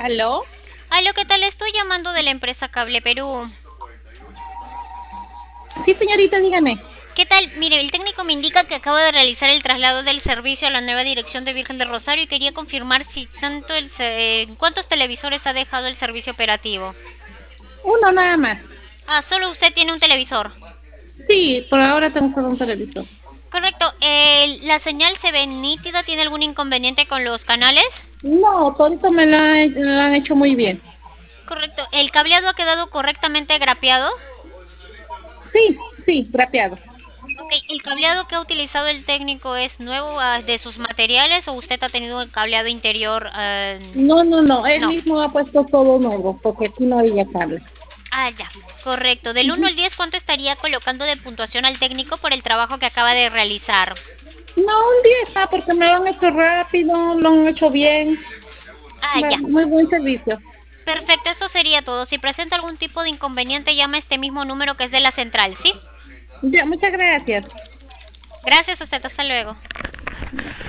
¿Aló? Aló, ¿qué tal? Estoy llamando de la empresa Cable Perú. Sí, señorita, dígame. ¿Qué tal? Mire, el técnico me indica que acaba de realizar el traslado del servicio a la nueva dirección de Virgen del Rosario y quería confirmar si cuántos televisores ha dejado el servicio operativo. Uno nada más. Ah, solo usted tiene un televisor. Sí, por ahora tengo solo un televisor. Correcto. ¿La señal se ve nítida? ¿Tiene algún inconveniente con los canales? No, todito lo han hecho muy bien. Correcto. ¿El cableado ha quedado correctamente grapeado? Sí, sí, grapeado. Ok, ¿el cableado que ha utilizado el técnico es nuevo de sus materiales o usted ha tenido el cableado interior? No, no, no, él No. mismo ha puesto todo nuevo, porque aquí no había cable. Ah, ya. Correcto. Del uno Ujú. al 10, ¿cuánto estaría colocando de puntuación al técnico por el trabajo que acaba de realizar? No, un día está, porque me lo han hecho rápido, lo han hecho bien. Ah, ya. Muy buen servicio. Perfecto, eso sería todo. Si presenta algún tipo de inconveniente, llama a este mismo número que es de la central, ¿sí? Ya, muchas gracias. Gracias a usted, hasta luego.